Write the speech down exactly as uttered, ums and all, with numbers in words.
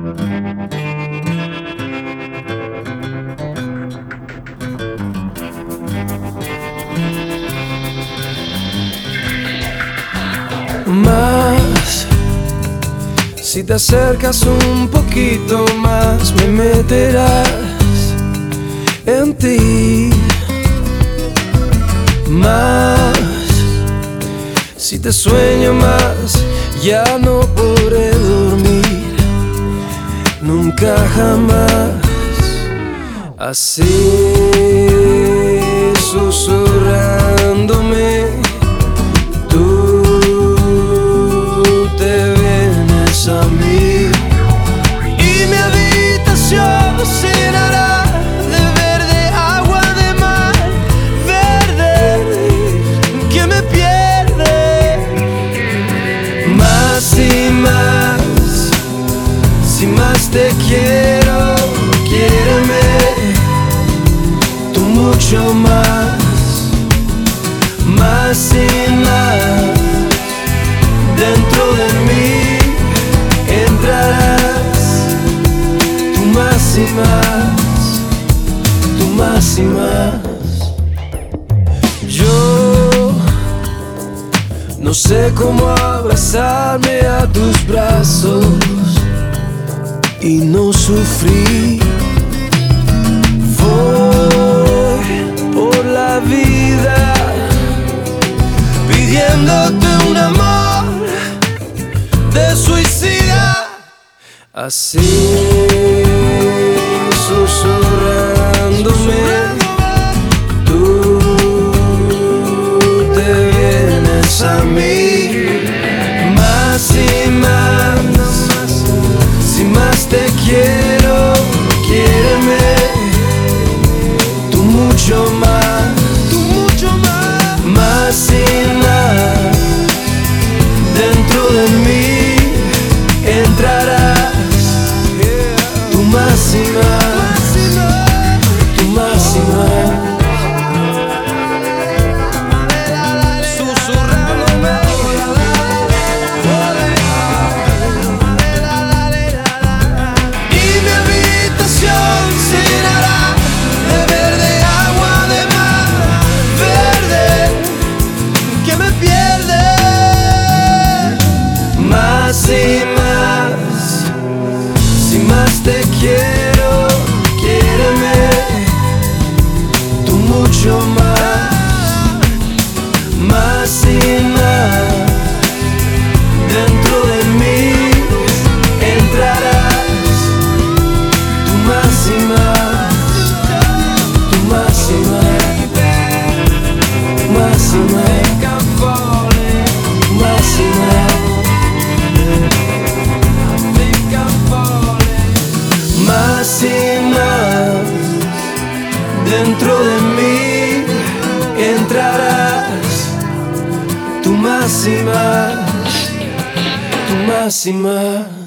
Más, si te acercas un poquito más, me meterás en ti. Más, si te sueño más, ya no podré dormir nunca jamás. Así susurrándome, tú te vienes a mí y mi habitación se llenará de verde, agua de mar, verde que me pierde. Más y más, si más te quiero, quiéreme tú mucho más. Más y más, dentro de mí entrarás tú más y más, tú más y más. Yo no sé cómo abrazarme a tus brazos y no sufrir. Voy por la vida pidiéndote un amor de suicida. Así susurrándome, tú te vienes a mí. Más y más, si más te quiero, quiéreme tú mucho más, tú mucho más. Más y más, dentro de mí entrarás tú más y más, tú más y más. Susurrándome, y mi habitación se llenará de verde, agua de mar, verde que me pierde. Más y más, si más te quiero, quiéreme tú mucho más. Más y más, dentro de mí entrarás tú más y más, tú más y más, más y más, más y más. Más y más, dentro de mí entrarás tú más y más, tú más y más.